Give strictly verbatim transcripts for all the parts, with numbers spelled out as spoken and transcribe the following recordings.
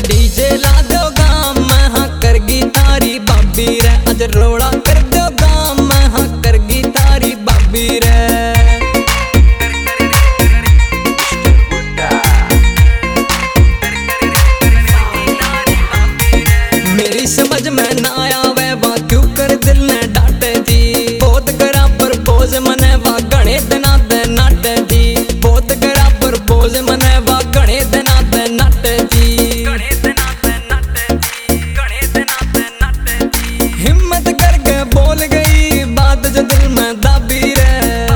DJ ला दो गाम मैं हाँ करगी थारी बाबी रे अज रोड़ा कर दो गाम मैं हाँ करगी थारी बाबी रे। मेरी समझ में ना आवे वा क्यों कर दिल ने डांटे थी बहुत करा प्रपोज मने वा घणे दिना दे नाटे थी बहुत करा प्रपोज मने वा घणे दिना दे नाटे थी हिम्मत करके बोल गई बात जो दिल में दाबी रे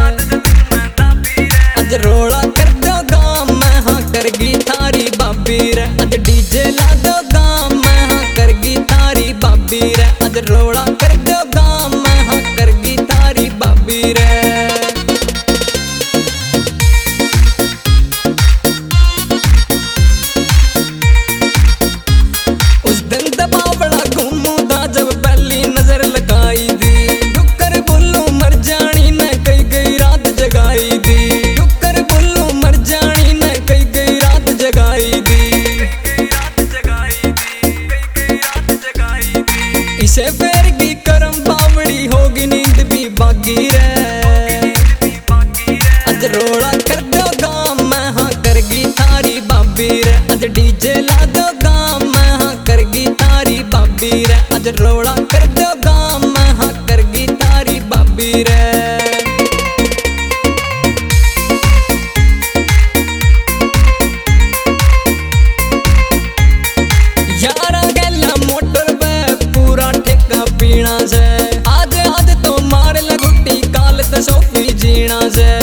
अज रोड़ा कर दो गाम मैं हाँ करगी थारी बाबी रे अज डीजे ला दो गाम मैं हाँ करगी थारी बाबी रे अज रोड़ा कर दो गाम मैं हाँ करगी थारी बाबी रे। उस दिन दबावड़ा घूमू था जब पहली नजर लगाई दी डुक्कर बोलू मर जानी न कई गई रात जगाई दी डुक्कर बोलू मर जानी न कई गई रात जगाई दी इसे फेर की करम बावड़ी होगी नींद भी बागी रे अज रोड़ा कर दो गाम मैं हाँ करगी थारी बाबी रे अज डीजे ला दो गाम मैं हाँ करगी थारी बाबी रे अज रोड़ा कर दो गाम मैं हाँ करगी थारी बाबी रे। यारा गैला मोटर पे पूरा ठेका पीना से आज आज तो मार लगुट्टी काल तो सोफी जीना से।